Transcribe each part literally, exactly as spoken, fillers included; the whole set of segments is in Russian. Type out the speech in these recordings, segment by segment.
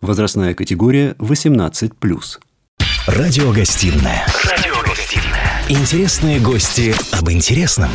Возрастная категория восемнадцать плюс. Радиогостинная. Радиогостинная. Интересные гости об интересном.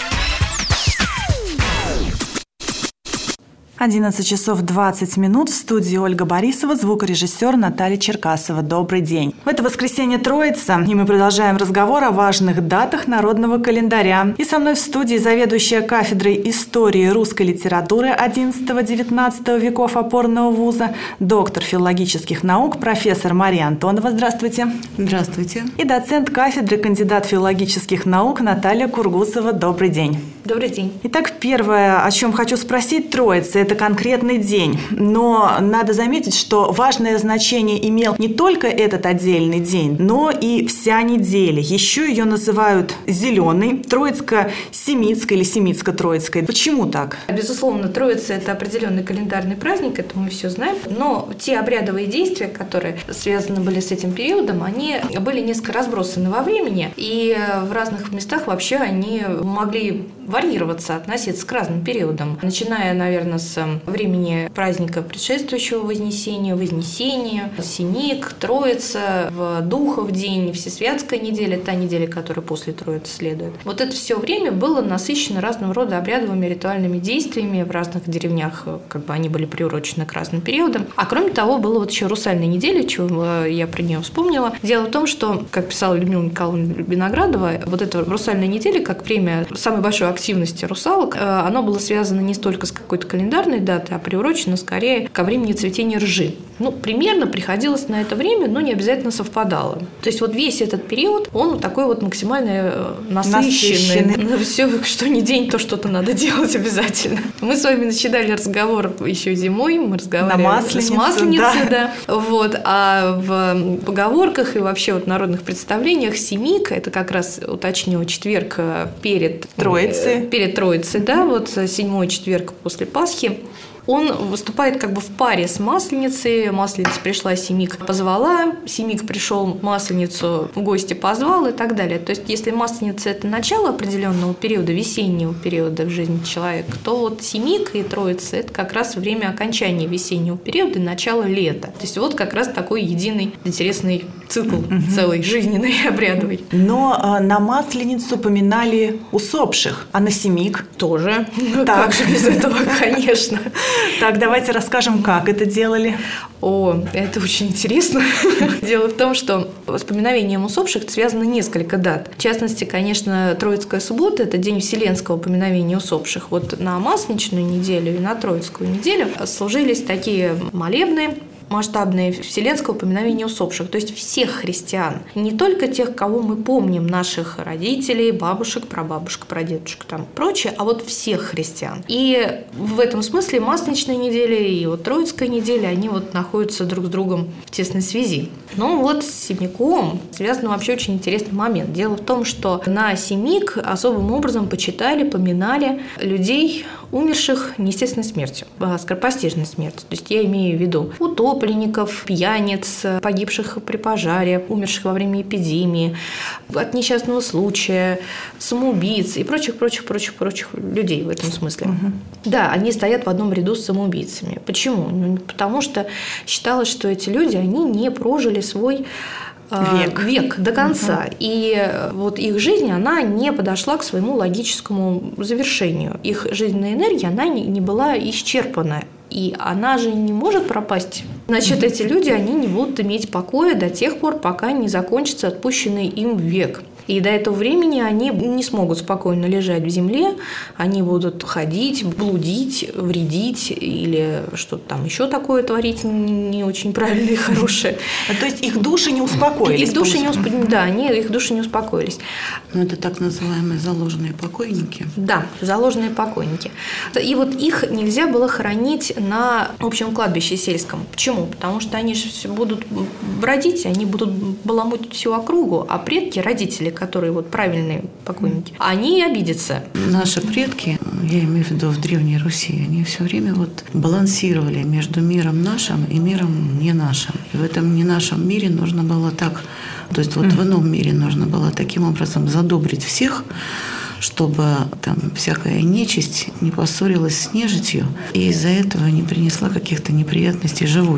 одиннадцать часов двадцать минут. В студии Ольга Борисова, звукорежиссер Наталья Черкасова. Добрый день. В это воскресенье Троица, и мы продолжаем разговор о важных датах народного календаря. И со мной в студии заведующая кафедрой истории русской литературы одиннадцатого-девятнадцатого веков опорного вуза, доктор филологических наук, профессор Мария Антонова. Здравствуйте. Здравствуйте. И доцент кафедры, кандидат филологических наук Наталья Кургусова. Добрый день. Добрый день. Итак, первое, о чем хочу спросить, Троица – это конкретный день. Но надо заметить, что важное значение имел не только этот отдельный день, но и вся неделя. Еще ее называют зеленой, Троицко-Семитской или Семитско-Троицкой. Почему так? Безусловно, Троица – это определенный календарный праздник, это мы все знаем. Но те обрядовые действия, которые связаны были с этим периодом, они были несколько разбросаны во времени. И в разных местах вообще они могли варьироваться, относиться к разным периодам. Начиная, наверное, с времени праздника предшествующего Вознесению, Вознесения, Семик, Троица, в Духов день, Всесвятская неделя, та неделя, которая после Троицы следует. Вот это все время было насыщено разного рода обрядовыми ритуальными действиями в разных деревнях, как бы они были приурочены к разным периодам. А кроме того, была вот еще русальная неделя, чего я про нее вспомнила. Дело в том, что, как писала Людмила Николаевна Виноградова, вот эта русальная неделя, как время самой большой активности русалок, оно было связано не столько с какой-то календарной даты, а приурочено скорее ко времени цветения ржи. Ну, примерно приходилось на это время, но не обязательно совпадало. То есть вот весь этот период, он такой вот максимально насыщенный. насыщенный. Все, что не день, то что-то надо делать обязательно. Мы с вами начинали разговор еще зимой, мы разговаривали на Масленицу, с Масленицей, да. да. Вот. А в поговорках и вообще вот народных представлениях Семик, это как раз, уточню, четверг перед Троицей, перед Троицей, да, вот седьмой четверг после Пасхи. Он выступает как бы в паре с Масленицей. Масленица пришла, Семик позвала, Семик пришел, Масленицу в гости позвал и так далее. То есть, если Масленица – это начало определенного периода, весеннего периода в жизни человека, то вот Семик и Троица – это как раз время окончания весеннего периода и начала лета. То есть, вот как раз такой единый интересный цикл угу. целый, жизненный, обрядовый. Но э, на Масленицу поминали усопших, а на Семик тоже. Ну, как же без этого, конечно. Так, давайте расскажем, как это делали. О, это очень интересно. Дело в том, что с поминовением усопших связано несколько дат. В частности, конечно, Троицкая суббота – это день вселенского поминовения усопших. Вот на Масленичную неделю и на Троицкую неделю служились такие молебны масштабные вселенского поминовения усопших, то есть всех христиан, не только тех, кого мы помним, наших родителей, бабушек, прабабушек, прадедушек, там прочее, а вот всех христиан. И в этом смысле Масленичная неделя и вот Троицкая неделя, они вот находятся друг с другом в тесной связи. Но вот с Семиком связан вообще очень интересный момент. Дело в том, что на Семик особым образом почитали, поминали людей, умерших неестественной смертью, скоропостижной смертью. То есть я имею в виду утопленников, пьяниц, погибших при пожаре, умерших во время эпидемии, от несчастного случая, самоубийц и прочих, прочих, прочих, прочих людей в этом смысле. Угу. Да, они стоят в одном ряду с самоубийцами. Почему? Ну, потому что считалось, что эти люди, они не прожили свой Век. век до конца. Угу. И вот их жизнь, она не подошла к своему логическому завершению. Их жизненная энергия, она не, не была исчерпана. И она же не может пропасть. Значит, эти люди, они не будут иметь покоя до тех пор, пока не закончится отпущенный им век. И до этого времени они не смогут спокойно лежать в земле, они будут ходить, блудить, вредить или что-то там еще такое творить не очень правильное и хорошее. То есть их души не успокоились? Их души не успокоились, да, они, их души не успокоились. Ну, это так называемые заложенные покойники. Да, заложенные покойники. И вот их нельзя было хоронить на общем кладбище сельском. Почему? Потому что они же будут бродить, они будут баламутить всю округу, а предки, родители, которые вот правильные покойники, они обидятся. Наши предки, я имею в виду в Древней Руси, они все время вот балансировали между миром нашим и миром не нашим. И в этом не нашем мире нужно было так, то есть вот mm-hmm. в ином мире нужно было таким образом задобрить всех, чтобы там всякая нечисть не поссорилась с нежитью и из-за этого не принесла каких-то неприятностей живущим.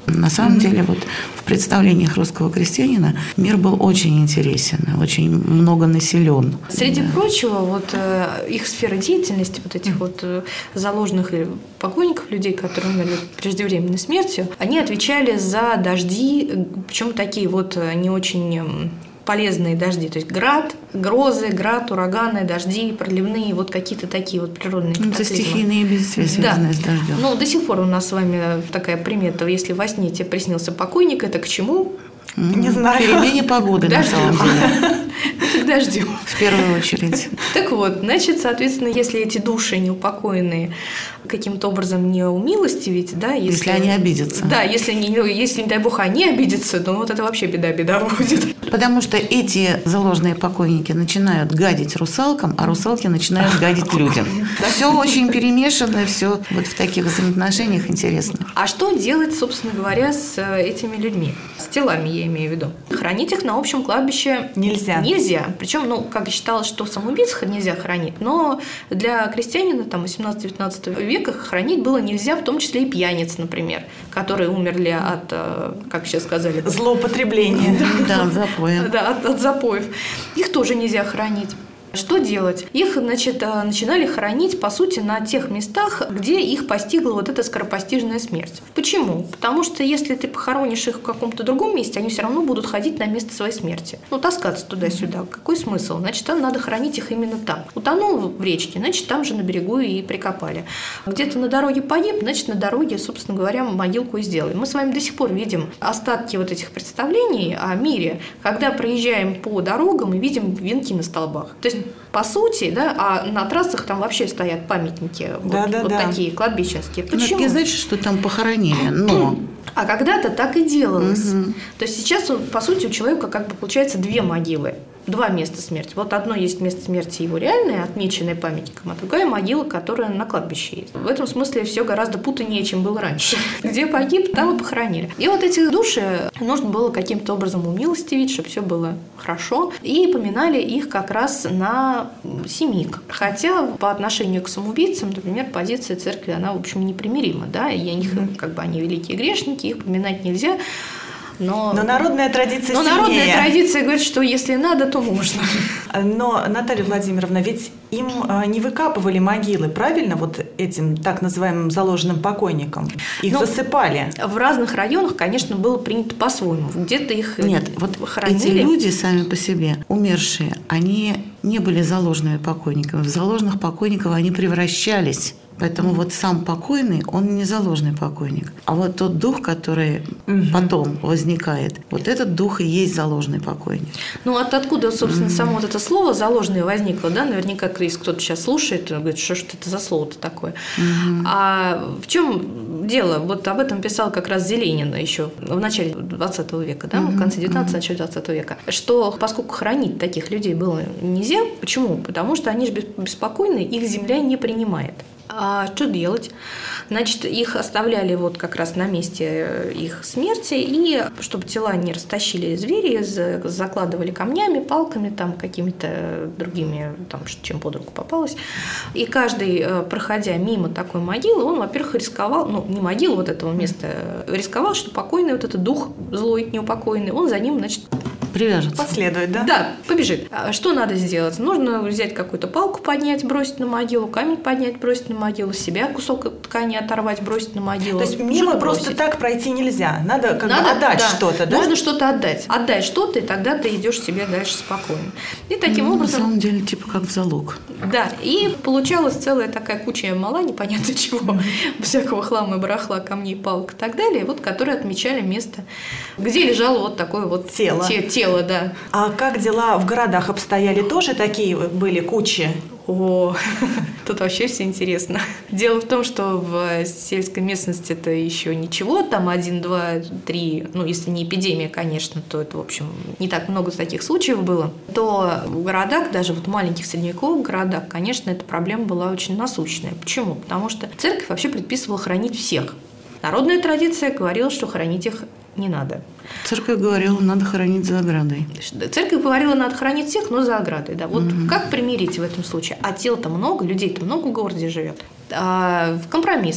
На самом mm-hmm. деле, вот в представлениях русского крестьянина мир был очень интересен, очень многонаселен. Среди да. прочего, вот их сфера деятельности, вот этих вот заложенных покойников, людей, которые умерли преждевременной смертью, они отвечали за дожди, причем такие вот не очень полезные дожди, то есть град, грозы, град, ураганы, дожди, проливные, вот какие-то такие вот природные катаклизмы. Это стихийные бедствия, связанные да. с дождем. Ну, до сих пор у нас с вами такая примета, если во сне тебе приснился покойник, это к чему? Не знаю. Перемене погоды, на самом деле. К дождю. В первую очередь. Так вот, значит, соответственно, если эти души неупокоенные каким-то образом не умилостивить, да, если, если они обидятся. Да, если, не, если, не дай бог, они обидятся, то вот это вообще беда-беда будет. Потому что эти заложенные покойники начинают гадить русалкам, а русалки начинают гадить людям. Все очень перемешано, все вот в таких взаимоотношениях интересно. А что делать, собственно говоря, с этими людьми? С телами, я имею в виду. Хранить их на общем кладбище нельзя. Нельзя. Причем, ну, как считалось, что самоубийц нельзя хранить, но для крестьянина там восемнадцатого-девятнадцатого века хранить было нельзя, в том числе и пьяниц, например, которые умерли от, как сейчас сказали, злоупотребления. Да, от запоя. Да, от, от запоев. Их тоже нельзя хранить. Что делать? Их, значит, начинали хоронить, по сути, на тех местах, где их постигла вот эта скоропостижная смерть. Почему? Потому что если ты похоронишь их в каком-то другом месте, они все равно будут ходить на место своей смерти. Ну, таскаться туда-сюда. Какой смысл? Значит, там надо хоронить их именно там. Утонул в речке, значит, там же на берегу и прикопали. Где-то на дороге погиб, значит, на дороге, собственно говоря, могилку и сделали. Мы с вами до сих пор видим остатки вот этих представлений о мире, когда проезжаем по дорогам и видим венки на столбах. То есть, по сути, да, а на трассах там вообще стоят памятники, да, вот, да, вот да. такие кладбищенские. Ну, это не значит, что там похоронили, но... А когда-то так и делалось. Угу. То есть сейчас, по сути, у человека как бы получается две могилы. Два места смерти. Вот одно есть место смерти его реальное, отмеченное памятником, а другая могила, которая на кладбище есть. В этом смысле все гораздо путанее, чем было раньше. Где погиб, там и похоронили. И вот эти души нужно было каким-то образом умилостивить, чтобы все было хорошо. И поминали их как раз на семик. Хотя по отношению к самоубийцам, например, позиция церкви, она, в общем, непримирима. Да? И они, как бы, они великие грешники, их поминать нельзя. Но, но народная традиция но сильнее. народная традиция говорит, что если надо, то можно. Но, Наталья Владимировна, ведь им не выкапывали могилы, правильно, вот этим так называемым заложенным покойникам? Их ну, засыпали. В разных районах, конечно, было принято по-своему. Где-то их Нет, вот хоронили. Эти люди сами по себе, умершие, они не были заложенными покойниками. В заложенных покойников они превращались. Поэтому вот сам покойный, он не заложенный покойник. А вот тот дух, который угу. потом возникает, вот этот дух и есть заложенный покойник. Ну, от откуда, собственно, угу. само вот это слово «заложенный» возникло, да? Наверняка, если кто-то сейчас слушает, он говорит, что ж это за слово-то такое. Угу. А в чем дело? Вот об этом писал как раз Зеленин еще в начале двадцатого века, да? Угу. В конце девятнадцатого, начале двадцатого века. Что поскольку хоронить таких людей было нельзя, почему? Потому что они же беспокойны, их земля не принимает. А что делать? Значит, их оставляли вот как раз на месте их смерти, и чтобы тела не растащили звери, закладывали камнями, палками, там, какими-то другими, там, чем под руку попалось. И каждый, проходя мимо такой могилы, он, во-первых, рисковал, ну, не могилу вот этого места, рисковал, что покойный вот этот дух злой, неупокоенный, он за ним, значит, привяжется. Последует, да? Да, побежит. Что надо сделать? Нужно взять какую-то палку, поднять, бросить на могилу, камень поднять, бросить на могилу, себя кусок ткани оторвать, бросить на могилу. То есть мимо просто так пройти нельзя. Надо как надо, бы отдать да. что-то, да? Нужно что-то отдать. Отдай что-то, и тогда ты идешь себе дальше спокойно. И таким ну, образом... На самом деле, типа как в залог. Да, и получалась целая такая куча мала, непонятно чего, mm-hmm. всякого хлама и барахла, камней, палок и так далее, вот, которые отмечали место, где лежало вот такое вот тело. Те, тело, да. А как дела в городах обстояли? Тоже такие были кучи? О, тут вообще все интересно. Дело в том, что в сельской местности это еще ничего, там один, два, три, ну, если не эпидемия, конечно, то это, в общем, не так много таких случаев было, то в городах, даже вот в маленьких средневековых городах, конечно, эта проблема была очень насущная. Почему? Потому что церковь вообще предписывала хоронить всех. Народная традиция говорила, что хоронить их не надо. Церковь говорила, надо хоронить за оградой. Церковь говорила, надо хоронить всех, но за оградой. Да. Вот mm-hmm. как примирить в этом случае? А тел-то много, людей-то много в городе живет. А, в компромисс.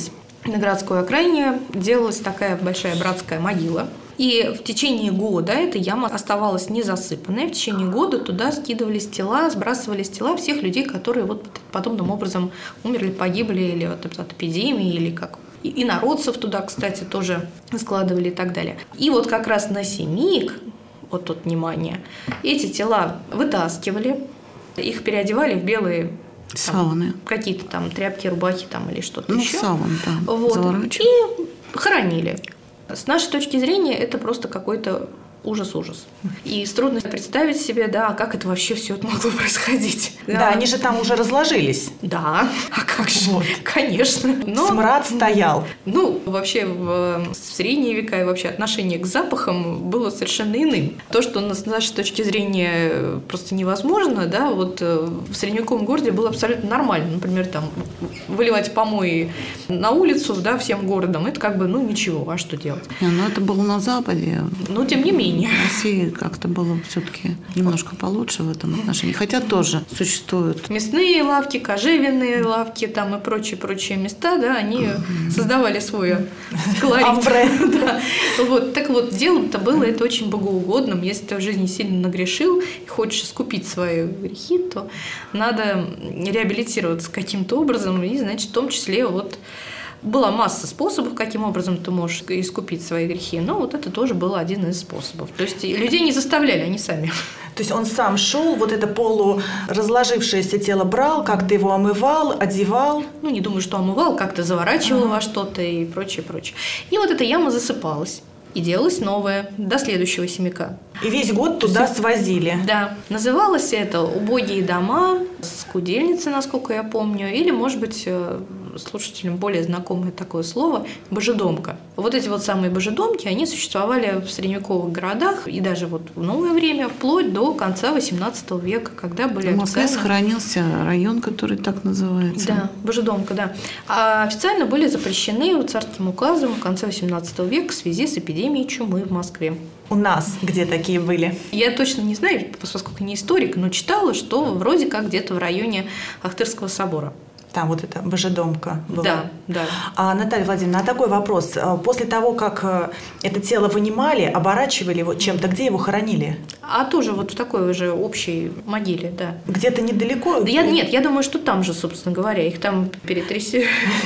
на городской окраине делалась такая большая братская могила. И в течение года эта яма оставалась не засыпанной. В течение года туда скидывались тела, сбрасывались тела всех людей, которые вот подобным образом умерли, погибли или от, от эпидемии, или как. И инородцев туда, кстати, тоже складывали и так далее. И вот как раз на Семик, вот тут внимание, эти тела вытаскивали, их переодевали в белые сауны, какие-то там тряпки, рубахи там или что-то ну, еще. Саун, да, вот. И хоронили. С нашей точки зрения это просто какой-то ужас-ужас. И трудно представить себе, да, как это вообще все это могло происходить. Да, да, они же там уже разложились. Да, а как же, вот. Конечно. Но, смрад стоял. Ну, вообще в, в средние века и вообще отношение к запахам было совершенно иным. То, что с нашей точки зрения просто невозможно, да, вот в средневековом городе было абсолютно нормально. Например, там выливать помои на улицу, да, всем городом, это как бы, ну, ничего, а что делать? Но это было на Западе. Но тем не менее. В России как-то было все-таки немножко получше в этом отношении. Хотя тоже существуют мясные лавки, кожевенные лавки там и прочие-прочие места, да, они mm-hmm. создавали свой колорит. Да. Вот. Так вот, дело-то было это очень богоугодным. Если ты в жизни сильно нагрешил и хочешь искупить свои грехи, то надо реабилитироваться каким-то образом. И, значит, в том числе вот была масса способов, каким образом ты можешь искупить свои грехи, но вот это тоже был один из способов. То есть людей не заставляли, они сами. То есть он сам шел, вот это полуразложившееся тело брал, как-то его омывал, одевал? Ну, не думаю, что омывал, как-то заворачивал ага. во что-то и прочее, прочее. И вот эта яма засыпалась. И делалась новая до следующего Семика. И весь год туда свозили. Да. Называлось это «Убогие дома», «Скудельницы», насколько я помню, или, может быть, слушателям более знакомое такое слово «божедомка». Вот эти вот самые божедомки, они существовали в средневековых городах и даже вот в новое время, вплоть до конца восемнадцатого века, когда были в Москве официально... сохранился район, который так называется. Да, божедомка, да. А официально были запрещены царским указом в конце восемнадцатого века в связи с эпидемией чумы в Москве. У нас где такие были? Я точно не знаю, поскольку не историк, но читала, что вроде как где-то в районе Ахтырского собора. Там вот эта божедомка была. Да, да. А, Наталья Владимировна, а такой вопрос. После того, как это тело вынимали, оборачивали его чем-то, где его хоронили? А тоже вот в такой уже общей могиле, да. Где-то недалеко? Я, нет, я думаю, что там же, собственно говоря, их там перетрясли.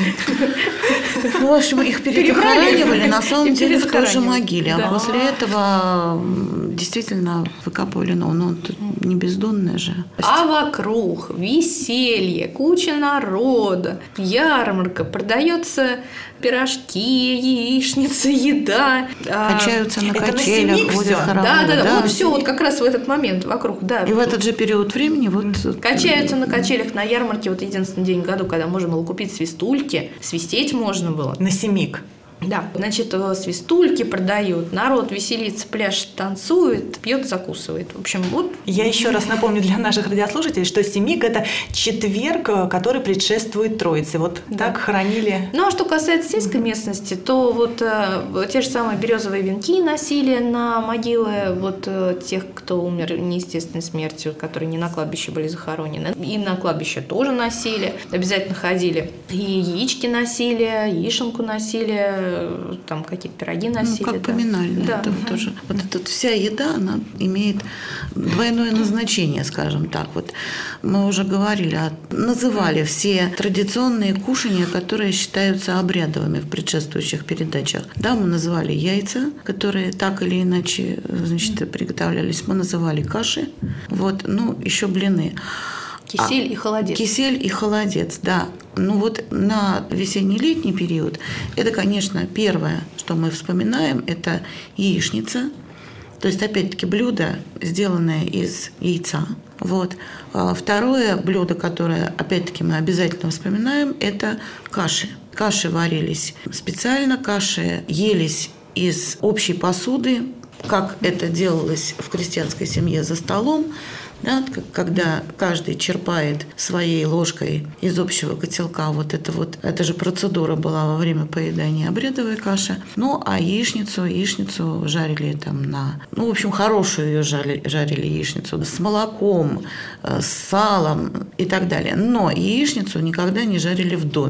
Ну, в общем, их перезахоранивали, на самом деле, в той же могиле. А после этого действительно выкапывали, но ну, не бездонное же. А вокруг веселье, куча народа, ярмарка, продается пирожки, яичница, еда. Качаются на качелях, ходят хороводы. Да, да, да, вот все вот как раз в этот момент вокруг, да. И в этот же период времени вот... Качаются на качелях, на ярмарке, вот единственный день в году, когда можно было купить свистульки, свистеть можно было. На Семик. Да, значит, свистульки продают, народ веселится, пляшет, танцует, пьет, закусывает. В общем, вот. Я еще раз напомню для наших радиослушателей, что Семик – это четверг, который предшествует Троице. Вот да. Так хоронили. Ну, а что касается сельской местности, то вот э, те же самые березовые венки носили на могилы вот э, тех, кто умер неестественной смертью, которые не на кладбище были захоронены. И на кладбище тоже носили, обязательно ходили. И яички носили, яишенку носили, там какие-то пироги носили. Ну, как да. поминальные. Да. Это угу. тоже. Вот эта вся еда, она имеет двойное назначение, скажем так. Вот мы уже говорили, называли все традиционные кушания, которые считаются обрядовыми в предшествующих передачах. Да, мы называли яйца, которые так или иначе, значит, приготовлялись. Мы называли каши. Вот, ну, еще блины. Кисель а, и холодец. Кисель и холодец, да. Ну вот на весенне-летний период это, конечно, первое, что мы вспоминаем, это яичница. То есть, опять-таки, блюдо, сделанное из яйца. Вот. Второе блюдо, которое, опять-таки, мы обязательно вспоминаем, это каши. Каши варились специально, каши елись из общей посуды, как это делалось в крестьянской семье за столом. Да, когда каждый черпает своей ложкой из общего котелка, вот это вот, это же процедура была во время поедания обрядовой каши. Ну, а яичницу, яичницу жарили там на, ну, в общем, хорошую ее жарили, жарили яичницу с молоком, с салом и так далее. Но яичницу никогда не жарили в доме.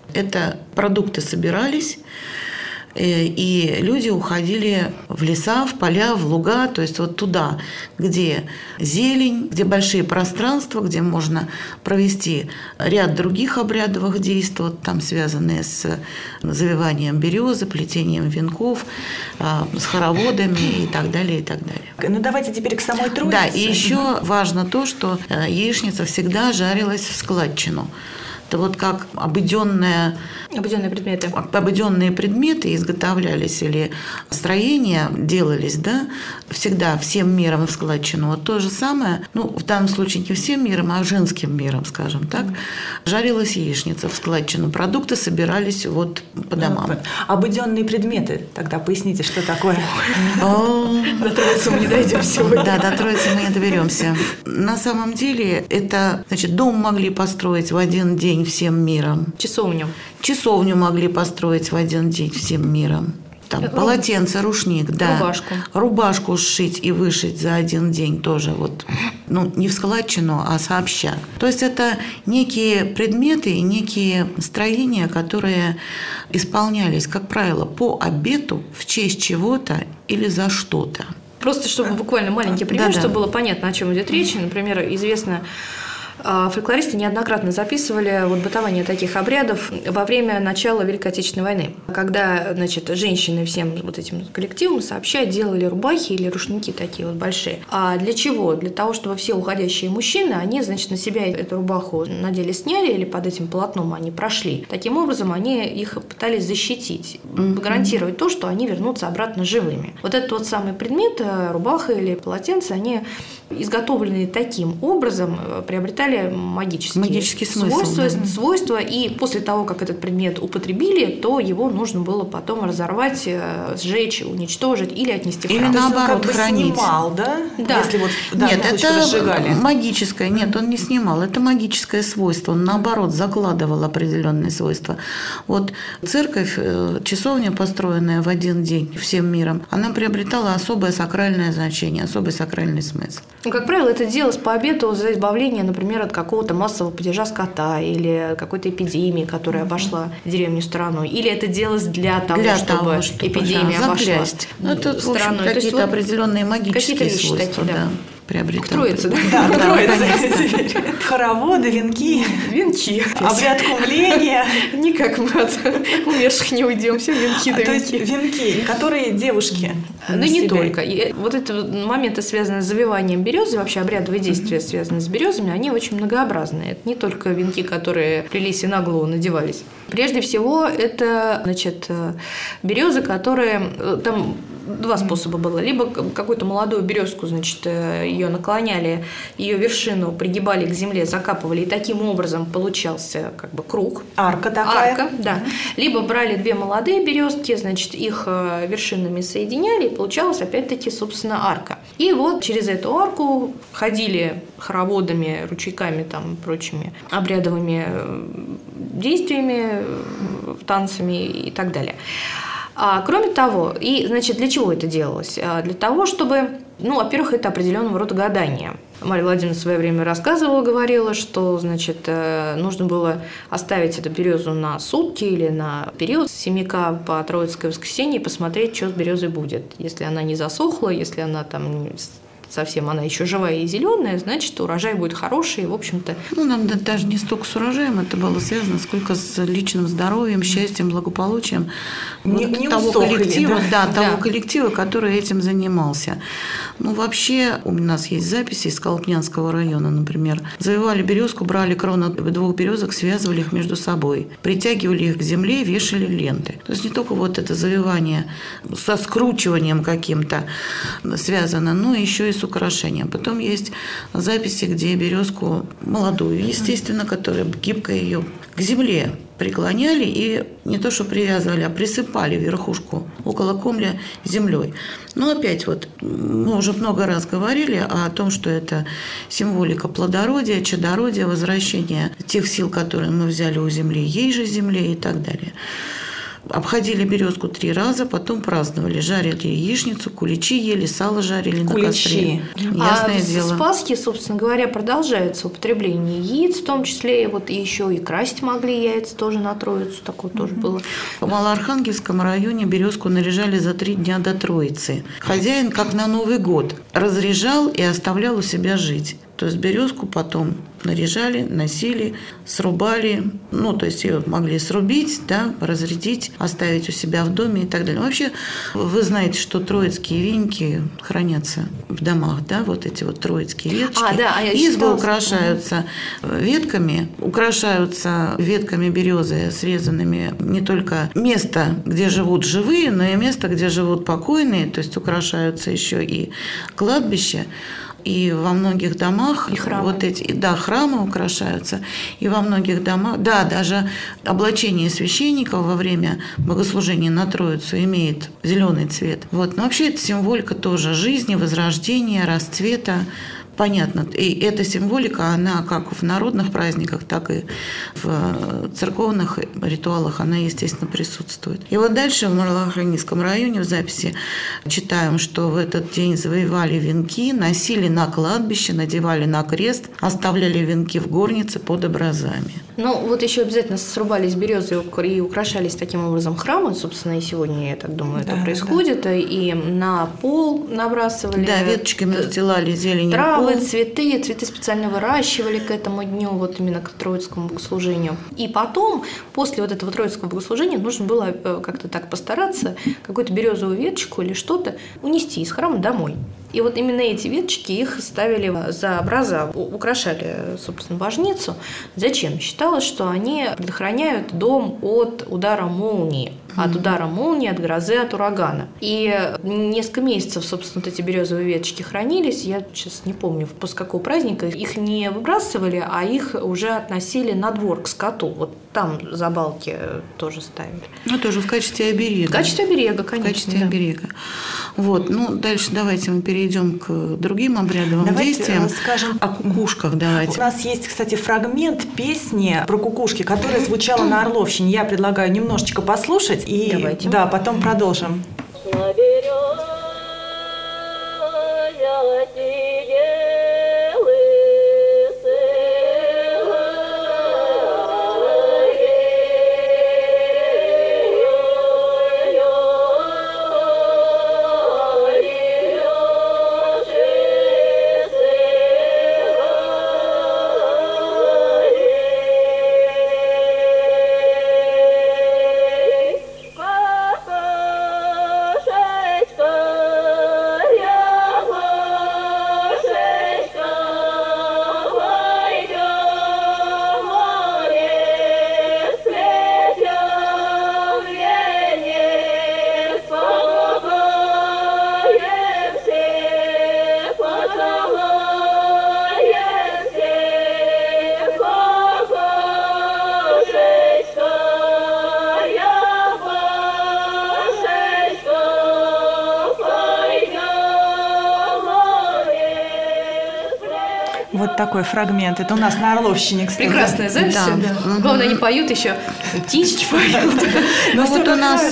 Это продукты собирались, и люди уходили в леса, в поля, в луга, то есть вот туда, где зелень, где большие пространства, где можно провести ряд других обрядовых действий, вот там связанные с завиванием березы, плетением венков, с хороводами и так далее, и так далее. Ну давайте теперь к самой Троице. Да, и еще важно то, что яичница всегда жарилась в складчину. Это вот как обыденные, обыденные предметы. Обыденные предметы изготовлялись или строения делались, да, всегда всем миром в складчину. Вот то же самое, ну, в данном случае не всем миром, а женским миром, скажем так, mm. жарилась яичница в складчину. Продукты собирались вот по домам. Обыденные предметы, тогда поясните, что такое. До Троицы мы не дойдем сегодня. Да, до Троицы мы не доберемся. На самом деле это, значит, дом могли построить в один день всем миром. Часовню. Часовню могли построить в один день всем миром. Там, Руб... полотенце, рушник, да. Рубашку. Рубашку сшить и вышить за один день тоже. Вот, ну, не в складчину, а сообща. То есть это некие предметы и некие строения, которые исполнялись, как правило, по обету, в честь чего-то или за что-то. Просто чтобы буквально маленький пример, Да-да. чтобы было понятно, о чем идет речь. Например, известно, фольклористы неоднократно записывали вот бытование таких обрядов во время начала Великой Отечественной войны, когда, значит, женщины всем вот этим коллективам сообща делали рубахи или рушники такие вот большие. А для чего? Для того, чтобы все уходящие мужчины, они, значит, на себя эту рубаху надели, сняли или под этим полотном они прошли. Таким образом, они их пытались защитить, mm-hmm. гарантировать то, что они вернутся обратно живыми. Вот этот вот самый предмет, рубаха или полотенце, они изготовленные таким образом приобретали магические Магический смысл, свойства, да. свойства, и после того, как этот предмет употребили, то его нужно было потом разорвать, сжечь, уничтожить или отнести в храм. Или наоборот, он как бы хранить. Снимал, да? Да. Если вот в данном Нет, случае это разжигали. магическое. Нет, он не снимал. Это магическое свойство. Он, наоборот, закладывал определенные свойства. Вот церковь, часовня, построенная в один день всем миром, она приобретала особое сакральное значение, особый сакральный смысл. Как правило, это делалось по обету за избавление, например, от какого-то массового падежа скота или какой-то эпидемии, которая обошла деревню стороной. Или это делалось для того, для чтобы, того, чтобы эпидемия да, обошла ну, это, стороной. В общем, какие-то вот определенные магические какие-то вещи свойства. такие, да. Да. Приобретал. К Троице, да? Да, Да, Троице. Хороводы, венки, Венки. обряд кумления. Никак мы от умерших не уйдем, все венки да То есть венки. венки, которые девушки. Ну, на не себе. только. И вот эти моменты, связанные с завиванием березы, вообще обрядовые действия, связанные с березами, они очень многообразные. Это не только венки, которые плелись и на голову надевались. Прежде всего, это, значит, березы, которые... Там два способа было. Либо какую-то молодую березку, значит, ее наклоняли, ее вершину пригибали к земле, закапывали, и таким образом получался как бы круг. Арка такая. Арка, да. Либо брали две молодые березки, значит, их вершинами соединяли, и получалась опять-таки, собственно, арка. И вот через эту арку ходили хороводами, ручейками, там, прочими обрядовыми действиями, танцами и так далее. А, кроме того, и, значит, для чего это делалось? А, для того, чтобы, ну, во-первых, это определенного рода гадание. Марья Владимировна в свое время рассказывала, говорила, что, значит, нужно было оставить эту березу на сутки или на период с семика по Троицкое воскресенье и посмотреть, что с березой будет. Если она не засохла, если она там... совсем она еще живая и зеленая, значит, урожай будет хороший, и, в общем-то... Ну, нам даже не столько с урожаем это было связано, сколько с личным здоровьем, счастьем, благополучием Не, вот не того усохли, коллектива, да? Да, того Да. коллектива, который этим занимался. Ну, вообще, у нас есть записи из Колпнянского района, например. Завивали березку, брали кроны двух березок, связывали их между собой, притягивали их к земле, вешали ленты. То есть не только вот это завивание со скручиванием каким-то связано, но еще и с украшением. Потом есть записи, где березку молодую, естественно, которая гибко ее к земле преклоняли и не то что привязывали, а присыпали верхушку около комля землей. Но опять вот мы уже много раз говорили о том, что это символика плодородия, чадородия, возвращения тех сил, которые мы взяли у земли, ей же земле и так далее. Обходили березку три раза, потом праздновали. Жарили яичницу, куличи ели, сало жарили на костре. Ясное а дело. С Пасхи, собственно говоря, продолжается употребление яиц, в том числе вот еще и красить могли яйца тоже на Троицу, такое тоже было. В Малоархангельском районе березку наряжали за три дня до Троицы. Хозяин, как на Новый год, разряжал и оставлял у себя жить. То есть березку потом наряжали, носили, срубали. Ну, то есть ее могли срубить, да, разрядить, оставить у себя в доме и так далее. Вообще, вы знаете, что троицкие веники хранятся в домах, да, вот эти вот троицкие веточки. А, да, а я Избы считала... украшаются ветками, украшаются ветками березы, срезанными не только место, где живут живые, но и место, где живут покойные. То есть украшаются еще и кладбища. И во многих домах и храмы. Вот эти, да, храмы украшаются, и во многих домах, да, даже облачение священников во время богослужения на Троицу имеет зеленый цвет. Вот. Но вообще это символика тоже жизни, возрождения, расцвета. Понятно. И эта символика, она как в народных праздниках, так и в церковных ритуалах, она, естественно, присутствует. И вот дальше в Малоархангельском районе в записи читаем, что в этот день завоевали венки, носили на кладбище, надевали на крест, оставляли венки в горнице под образами. Ну, вот еще обязательно срубались березы и украшались таким образом храмы. Собственно, и сегодня, я так думаю, да, это происходит. Да. И на пол набрасывали. Да, веточками устилали зеленью. Травы, цветы. Цветы специально выращивали к этому дню, вот именно к Троицкому богослужению. И потом, после вот этого Троицкого богослужения, нужно было как-то так постараться, какую-то березовую веточку или что-то унести из храма домой. И вот именно эти веточки их ставили за образа, украшали, собственно, божницу. Зачем? Считалось, что они предохраняют дом от удара молнии. От удара молнии, от грозы, от урагана. И несколько месяцев, собственно, вот эти березовые веточки хранились. Я сейчас не помню, после какого праздника. Их не выбрасывали, а их уже относили на двор к скоту. Вот там за балки тоже ставили. Ну, тоже в качестве оберега. В качестве оберега, конечно. В качестве да. оберега. Вот. Ну, дальше давайте мы перейдем к другим обрядовым давайте действиям. Скажем о кукушках. Давайте. У нас есть, кстати, фрагмент песни про кукушки, которая звучала на Орловщине. Я предлагаю немножечко послушать. И давайте. Да, потом продолжим. Вот такой фрагмент. Это у нас на Орловщине, кстати. Прекрасная запись. Да. Да. Главное, они поют еще, птички поют. Ну вот у нас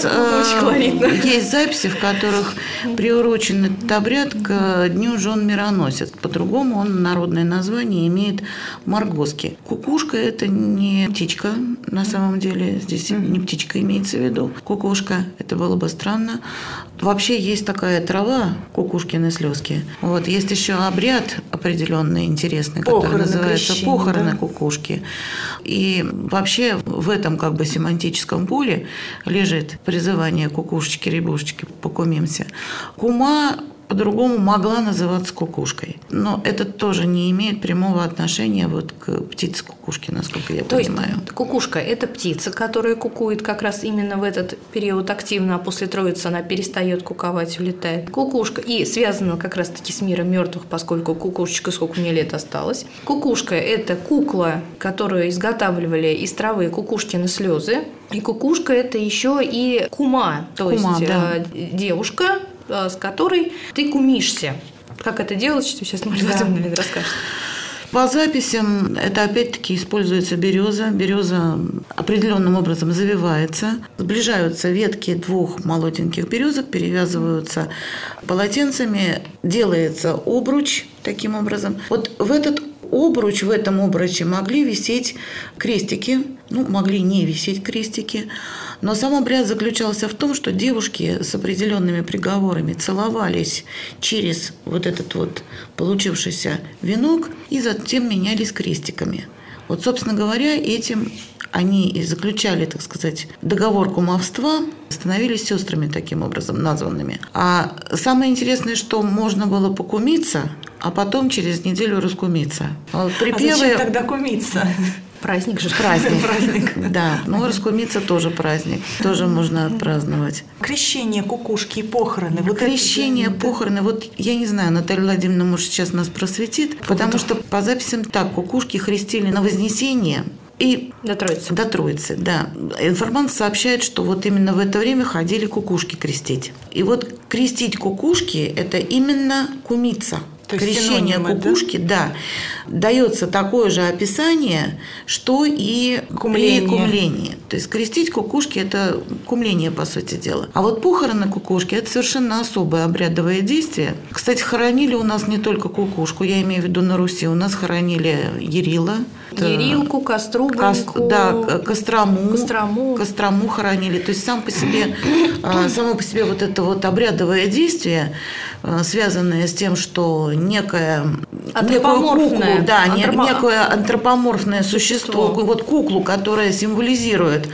есть записи, в которых приурочен этот обряд к Дню жен мироносец. По-другому он народное название имеет Маргоски. Кукушка – это не птичка, на самом деле. Здесь не птичка имеется в виду. Кукушка – это было бы странно. Вообще есть такая трава, кукушкины слезки. Вот есть еще обряд определенный, интересный, который похороны, называется крещение, похороны да? кукушки. И вообще в этом как бы семантическом поле лежит призывание кукушечки-рябушечки, покумимся. Кума по-другому могла называться кукушкой. Но это тоже не имеет прямого отношения вот к птице кукушки, насколько я То понимаю. есть кукушка – это птица, которая кукует как раз именно в этот период активно, а после Троицы она перестает куковать, улетает. Кукушка и связана как раз-таки с миром мертвых, поскольку кукушечка сколько мне лет осталось. Кукушка – это кукла, которую изготавливали из травы кукушкины слезы. И кукушка – это еще и кума, то Кума, есть да. девушка, с которой ты кумишься. Как это делать, сейчас Марья Владимировна расскажет. По записям это опять-таки используется береза. Береза определенным образом завивается. Сближаются ветки двух молоденьких березок, перевязываются полотенцами, делается обруч таким образом. Вот в этот обруч, в этом обруче могли висеть крестики, ну, могли не висеть крестики, но сам обряд заключался в том, что девушки с определенными приговорами целовались через вот этот вот получившийся венок и затем менялись крестиками. Вот, собственно говоря, этим они и заключали, так сказать, договор кумовства, становились сестрами таким образом названными. А самое интересное, что можно было покумиться, а потом через неделю раскумиться. Припевы... А зачем тогда кумиться? Праздник же. Праздник. Праздник. Да, но раскумиться тоже праздник. Тоже можно отпраздновать. Крещение кукушки и похороны. Вот крещение, это... похороны. Вот я не знаю, Наталья Владимировна, может, сейчас нас просветит, потому что по записям так, кукушки хрестили на Вознесение. И до Троицы. До Троицы, да. Информант сообщает, что вот именно в это время ходили кукушки крестить. И вот крестить кукушки – это именно кумиться. Крещение кукушки, да. да, дается такое же описание, что и кумление. При кумлении. То есть крестить кукушки – это кумление, по сути дела. А вот похороны кукушки – это совершенно особое обрядовое действие. Кстати, хоронили у нас не только кукушку, я имею в виду на Руси, у нас хоронили Ярила. Ярилку, Кострубоньку, да, Кострому, Кострому. Кострому хоронили. То есть сам по себе, само по себе вот это вот обрядовое действие, связанное с тем, что некое, некую куклу, да, антроп... некое антропоморфное существо, существо, вот куклу, которая символизирует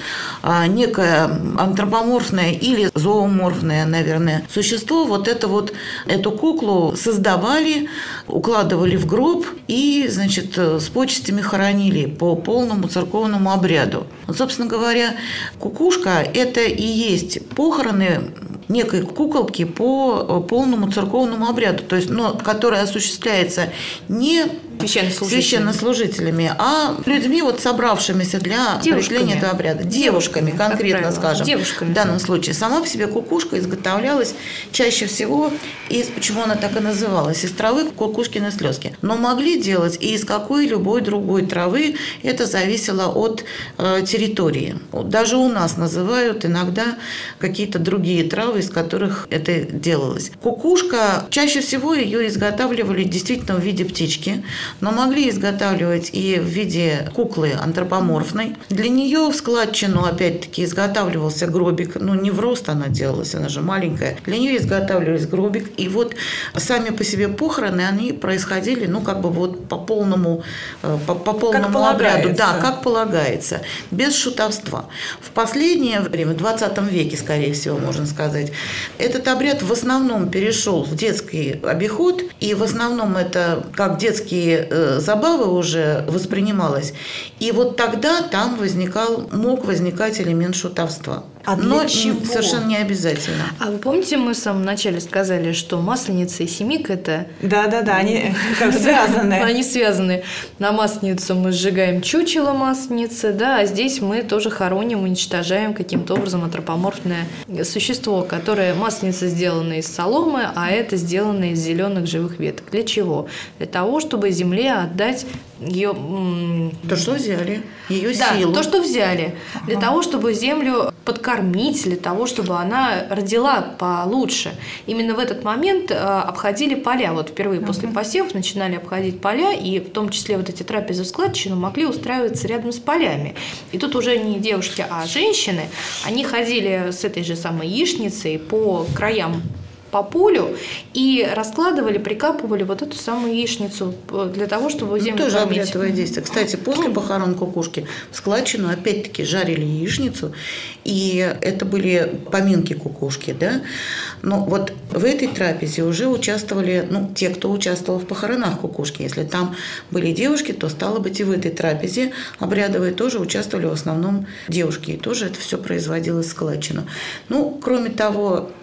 некое антропоморфное или зооморфное, наверное, существо, вот это вот, эту куклу создавали, укладывали в гроб и, значит, с почестями хоронили по полному церковному обряду. Вот, собственно говоря, кукушка – это и есть похороны некой куколки по полному церковному обряду, то есть, но, которая осуществляется не священнослужителями. священнослужителями, а людьми, вот, собравшимися для проведения этого обряда. Девушками, конкретно скажем. Девушками. В данном случае. Сама по себе кукушка изготовлялась чаще всего из, почему она так и называлась, из травы кукушкины слезки. Но могли делать и из какой любой другой травы, это зависело от э, территории. Даже у нас называют иногда какие-то другие травы, из которых это делалось. Кукушка, чаще всего ее изготавливали действительно в виде птички, но могли изготавливать и в виде куклы антропоморфной. Для нее в складчину, опять-таки, изготавливался гробик. Ну, не в рост она делалась, она же маленькая. Для нее изготавливался гробик. И вот сами по себе похороны, они происходили, ну, как бы вот по полному, по, по полному обряду. Да, как полагается. Без шутовства. В последнее время, в двадцатом веке, скорее всего, можно сказать, этот обряд в основном перешел в детский обиход. И в основном это как детские забавы уже воспринималось. И вот тогда там возникал, мог возникать элемент шутовства. А для Но чего? Совершенно не обязательно. А вы помните, мы в самом начале сказали, что Масленица и Семик – это… Да-да-да, они как связаны. Они связаны. На Масленицу мы сжигаем чучело Масленицы, да, а здесь мы тоже хороним, уничтожаем каким-то образом антропоморфное существо, которое Масленица сделана из соломы, а это сделано из зеленых живых веток. Для чего? Для того, чтобы земле отдать ее… То, что взяли, ее да, силу. то, что взяли. Ага. Для того, чтобы землю подкормить, для того, чтобы она родила получше. Именно в этот момент обходили поля. Вот впервые ага. после посевов начинали обходить поля, и в том числе вот эти трапезы в складчину могли устраиваться рядом с полями. И тут уже не девушки, а женщины, они ходили с этой же самой яичницей по краям по полю и раскладывали, прикапывали вот эту самую яичницу для того, чтобы землю ну, тоже кормить. обрядовое действие. Кстати, после похорон кукушки в складчину опять-таки жарили яичницу, и это были поминки кукушки, да. Но вот в этой трапезе уже участвовали, ну, те, кто участвовал в похоронах кукушки. Если там были девушки, то, стало быть, и в этой трапезе обрядовой тоже участвовали в основном девушки, и тоже это все производилось в складчину. Ну, кроме того,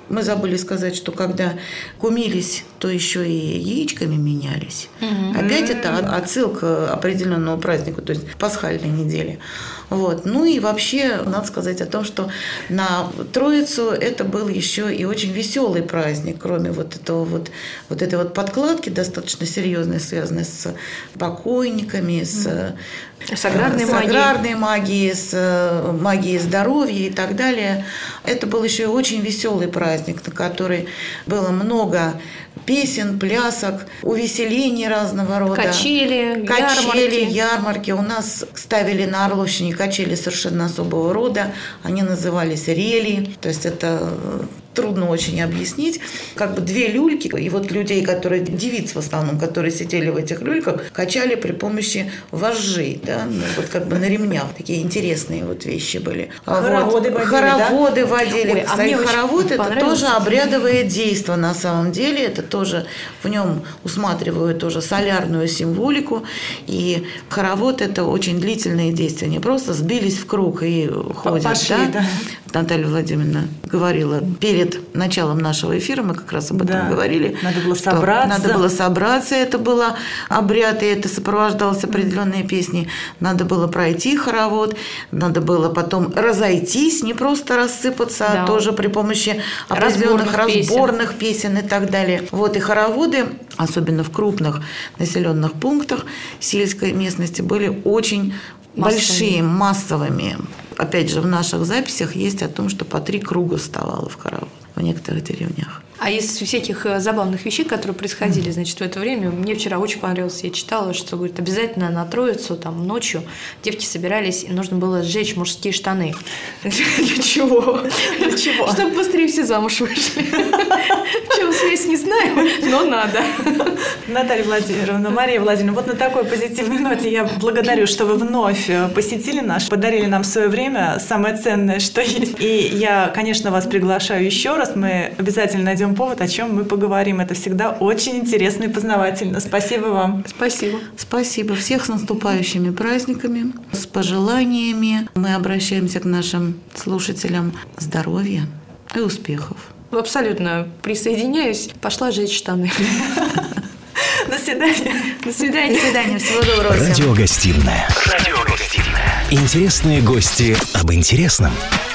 Мы забыли сказать, что когда кумились, то еще и яичками менялись. Mm-hmm. Опять это отсылка к определенному празднику, то есть пасхальной неделе. Вот. Ну и вообще надо сказать о том, что на Троицу это был еще и очень веселый праздник, кроме вот этого вот, вот этой вот подкладки достаточно серьезной, связанной с покойниками, с, с аграрной, с аграрной магией, с магией здоровья и так далее. Это был еще и очень веселый праздник, на который было много песен, плясок, увеселений разного рода. Качели, Качели, ярмарки. ярмарки. У нас ставили на Орловщине качели совершенно особого рода. Они назывались рели. То есть это трудно очень объяснить. Как бы две люльки. И вот людей, которые, девиц в основном, которые сидели в этих люльках, качали при помощи вожжей. Да? Ну, вот как бы на ремнях. Такие интересные вот вещи были. Хороводы вот. водили, Хороводы да? водили. Ой, Кстати, а хоровод – это тоже обрядовое действо на самом деле. Это тоже в нем усматривают тоже солярную символику. И хоровод – это очень длительные действия. Не просто сбились в круг и ходят. Пошли, да? Да. Наталья Владимировна говорила перед началом нашего эфира, мы как раз об этом да. говорили. Надо было собраться. Надо было собраться, это был обряд, и это сопровождалось определенной песней. Надо было пройти хоровод, надо было потом разойтись, не просто рассыпаться, да. а тоже при помощи определенных разборных, разборных песен. песен и так далее. Вот и хороводы, особенно в крупных населенных пунктах сельской местности, были очень массовыми. большие, массовыми. Опять же, в наших записях есть о том, что по три круга вставало в хоровод в некоторых деревнях. А из всяких забавных вещей, которые происходили, mm. значит, в это время, мне вчера очень понравилось, я читала, что, говорит, обязательно на Троицу, там, ночью девки собирались, и нужно было сжечь мужские штаны. Для чего? Для чего? Чтобы быстрее все замуж вышли. В чем связь, не знаю, но надо. Наталья Владимировна, Мария Владимировна, вот на такой позитивной ноте я благодарю, что вы вновь посетили наш, подарили нам в свое время самое ценное, что есть. И я, конечно, вас приглашаю еще раз, мы обязательно найдем повод, о чем мы поговорим. Это всегда очень интересно и познавательно. Спасибо вам. Спасибо. Спасибо. Всех с наступающими праздниками, с пожеланиями. Мы обращаемся к нашим слушателям здоровья и успехов. Абсолютно присоединяюсь. Пошла жечь штаны. До свидания. До свидания. До свидания. Всего доброго. Радиогостиная. Радиогостиная. Интересные гости об интересном.